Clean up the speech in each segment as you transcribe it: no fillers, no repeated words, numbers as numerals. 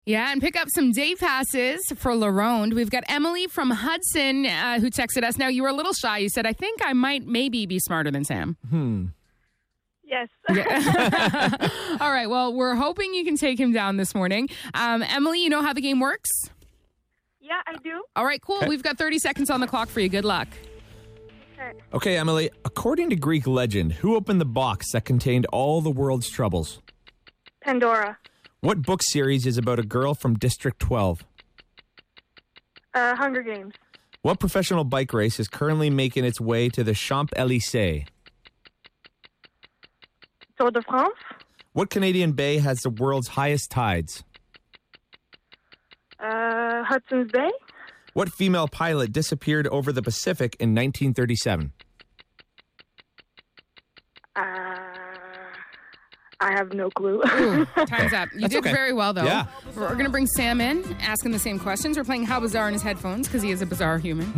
Yeah, and pick up some day passes for La Ronde. We've got Emily from Hudson who texted us. Now, you were a little shy. You said, I think I might maybe be smarter than Sam. Yes. All right, well, we're hoping you can take him down this morning. Emily, you know how the game works? Yeah, I do. All right, cool. Okay. We've got 30 seconds on the clock for you. Good luck. Okay, Emily. According to Greek legend, who opened the box that contained all the world's troubles? Pandora. What book series is about a girl from District 12? Hunger Games. What professional bike race is currently making its way to the Champs-Élysées? Tour de France. What Canadian bay has the world's highest tides? Hudson's Bay. What female pilot disappeared over the Pacific in 1937? I have no clue. Time's up. You did okay. very well, though. Yeah. We're going to bring Sam in, ask him the same questions. We're playing How Bizarre in his headphones because he is a bizarre human.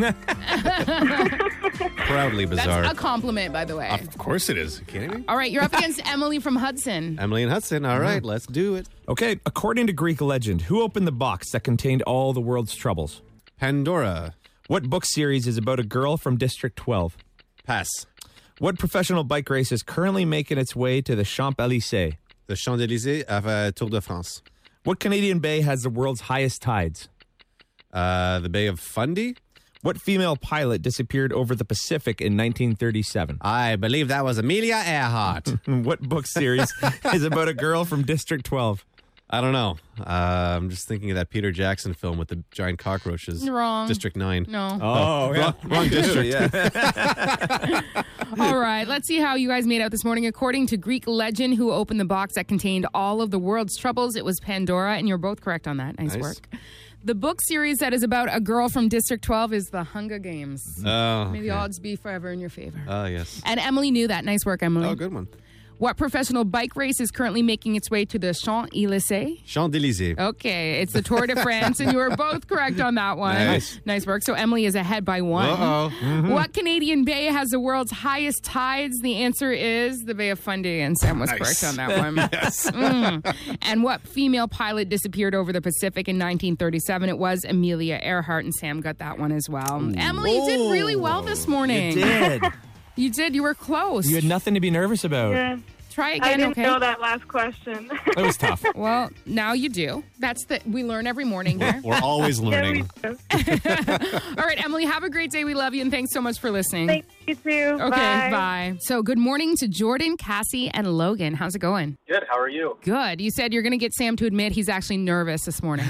Proudly bizarre. That's a compliment, by the way. Of course it is. Kidding me? All right, you're up against Emily from Hudson. Emily and Hudson. All right, let's do it. Okay, according to Greek legend, who opened the box that contained all the world's troubles? Pandora. What book series is about a girl from District 12? Pass. What professional bike race is currently making its way to the Champs-Élysées? The Champs-Élysées Tour de France. What Canadian bay has the world's highest tides? The Bay of Fundy. What female pilot disappeared over the Pacific in 1937? I believe that was Amelia Earhart. What book series is about a girl from District 12? I don't know. I'm just thinking of that Peter Jackson film with the giant cockroaches. Wrong. District 9. No. Oh, yeah. Wrong district. Yeah. All right, let's see how you guys made out this morning. According to Greek legend, who opened the box that contained all of the world's troubles, it was Pandora, and you're both correct on that. Nice work. The book series that is about a girl from District 12 is The Hunger Games. Oh. May the odds be forever in your favor. Oh, yes. And Emily knew that. Nice work, Emily. Oh, good one. What professional bike race is currently making its way to the Champs-Élysées? Champs-Élysées. Okay, it's the Tour de France, and you were both correct on that one. Nice work. So Emily is ahead by one. Uh-oh. Mm-hmm. What Canadian bay has the world's highest tides? The answer is the Bay of Fundy, and Sam was correct on that one. Yes. And what female pilot disappeared over the Pacific in 1937? It was Amelia Earhart, and Sam got that one as well. Emily, you did really well this morning. You did. You did. You were close. You had nothing to be nervous about. Yeah. Try I again, didn't okay? know that last question. It was tough. Well, now you do. We learn every morning here. We're always learning. Yeah, we do. All right, Emily, have a great day. We love you, and thanks so much for listening. Thank you too. Okay, bye. So good morning to Jordan, Cassie, and Logan. How's it going? Good. How are you? Good. You said you're going to get Sam to admit he's actually nervous this morning.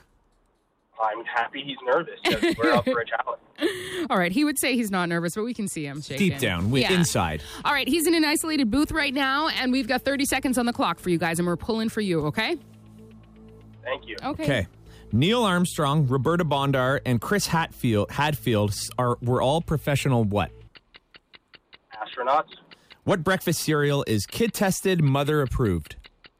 I'm happy he's nervous because we're up for a challenge. All right, he would say he's not nervous, but we can see him shaking. Deep down, Yeah. inside. All right, he's in an isolated booth right now, and we've got 30 seconds on the clock for you guys, and we're pulling for you, okay? Thank you. Okay. Neil Armstrong, Roberta Bondar, and Chris Hadfield were all professional what? Astronauts. What breakfast cereal is kid-tested, mother-approved?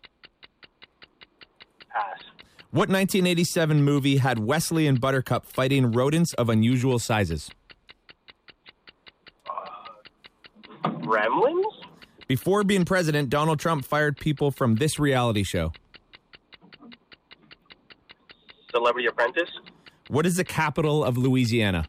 Pass. What 1987 movie had Wesley and Buttercup fighting rodents of unusual sizes? Gremlins. Before being president, Donald Trump fired people from this reality show. Celebrity Apprentice. What is the capital of Louisiana?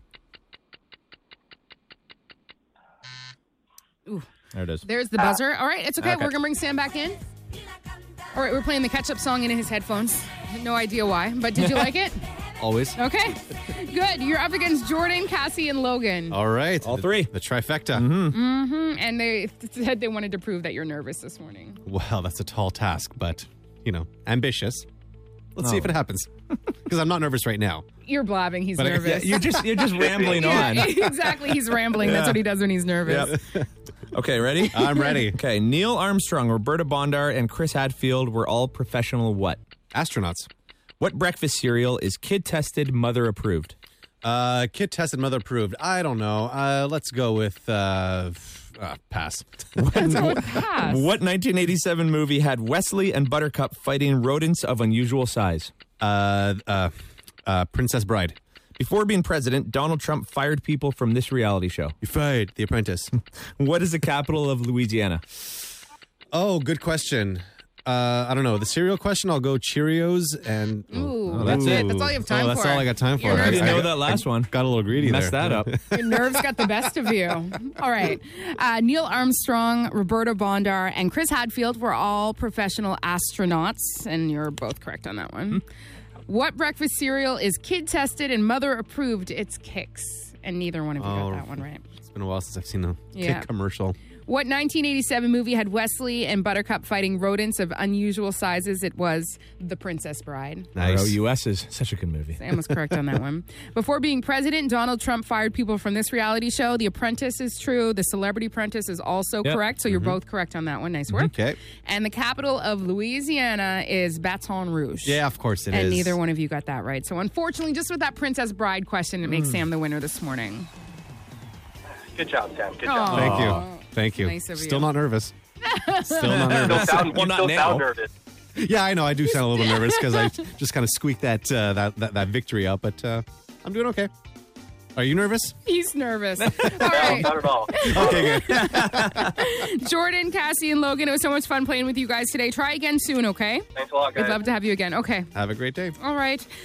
Ooh. There it is. There's the buzzer. All right, it's okay. Okay. We're going to bring Sam back in. All right, we're playing the catch-up song in his headphones. No idea why, but did you like it? Always. Okay, good. You're up against Jordan, Cassie, and Logan. All right. All three. The trifecta. And they said they wanted to prove that you're nervous this morning. Well, that's a tall task, but, ambitious. Let's see if it happens. Because I'm not nervous right now. You're blabbing. He's But nervous. You're just rambling on. Exactly. He's rambling. That's what he does when he's nervous. Yep. Okay, ready? I'm ready. Okay, Neil Armstrong, Roberta Bondar, and Chris Hadfield were all professional what? Astronauts. What breakfast cereal is kid-tested, mother-approved? Kid tested, mother approved. I don't know. Let's go with pass. That's all pass. What 1987 movie had Wesley and Buttercup fighting rodents of unusual size? Princess Bride. Before being president, Donald Trump fired people from this reality show. You fired The Apprentice. What is the capital of Louisiana? Oh, good question. I don't know. The cereal question, I'll go Cheerios and... Ooh, that's it. That's all you have time that's for. all I got time for. Your I nerves didn't know that last one. Got a little greedy Messed there. that up. Your nerves got the best of you. All right. Neil Armstrong, Roberta Bondar, and Chris Hadfield were all professional astronauts, and you're both correct on that one. What breakfast cereal is kid tested and mother approved? It's Kix, and neither one of you got that one right. It's been a while since I've seen a Yeah. Kik commercial. What 1987 movie had Wesley and Buttercup fighting rodents of unusual sizes? It was The Princess Bride. Nice. ROUS is such a good movie. Sam was correct on that one. Before being president, Donald Trump fired people from this reality show. The Apprentice is true. The Celebrity Apprentice is also Yep. correct. So you're both correct on that one. Nice work. Okay. And the capital of Louisiana is Baton Rouge. Yeah, of course it is. And neither one of you got that right. So unfortunately, just with that Princess Bride question, it makes Sam the winner this morning. Good job, Sam. Good Aw. job. Thank you. Thank you. Nice of Still you. not nervous. Still not You nervous. still sound, Well, you not still now. sound nervous. Yeah, I know. I do sound a little nervous because I just kind of squeaked that victory out, but I'm doing okay. Are you nervous? He's nervous. All No, right. not at all. Okay, good. Jordan, Cassie, and Logan, it was so much fun playing with you guys today. Try again soon, okay? Thanks a lot, guys. We'd love to have you again. Okay. Have a great day. All right.